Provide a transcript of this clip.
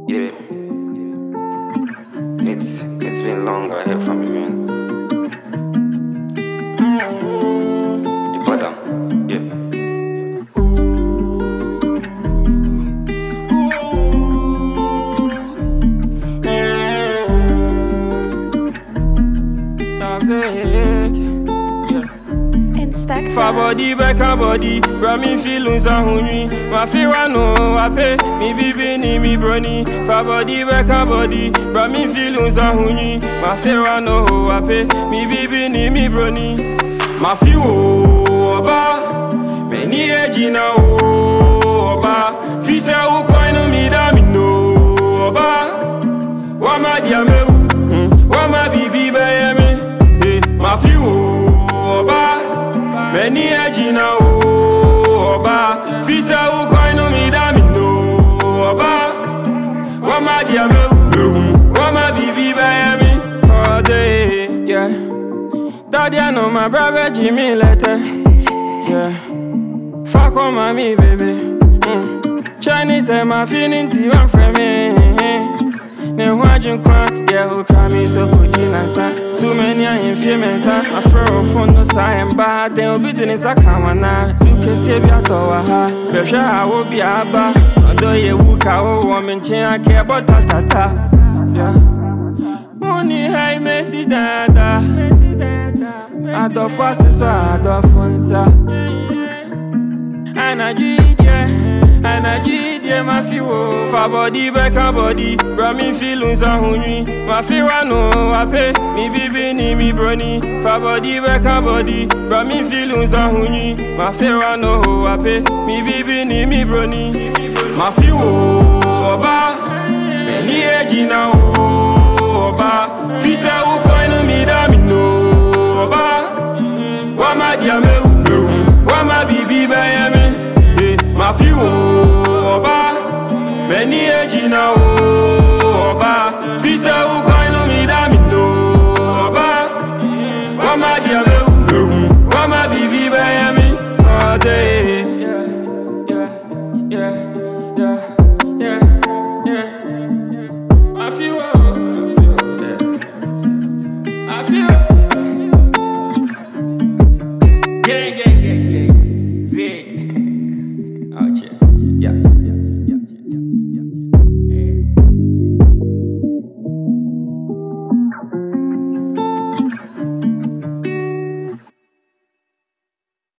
Yeah, it's been long. I heard from you, man. Your brother, yeah. Inspector. Fa body back a body, bra me feelings a hungry. My fear no I pay, me bibi ni me brony. Fa body back a body, bra me feelings a hungry. My fear no I pay, me bibi ni me brony. My few oba, many age na oba. Fisa u coin me da me no oba. Wama dia me wama bibi ba me. My few oba. Many a gina oba, fisa u koino mi da mi no oba. Wama dia me wama bibi ba mi all day, yeah. Daddy I know my brother Jimmy letter, yeah. Fuck on mommy baby, Chinese and my feeling to one from me. Ne wajin kwa, yeah, who cry me so good in too many are in females, I throw a phone no sign, but they will be doing a kamana. Suke sebi atoa, Besha, I will be a bar. Although you wook our woman, I care about tata. Yeah. Money high, messy dada. I do fast, so I do funsa. And I did, yeah, my feel for body back a body, bra me feelings a hungry. My fear no I pay, me bibi ni me brony. For body back a body, bra me feelings a hungry. My fear no I pay, me bibi ni me brony. My feel oba, many age na oba. Fisa u coin me da me no oba. Wama dia me wama bibi ba me. My few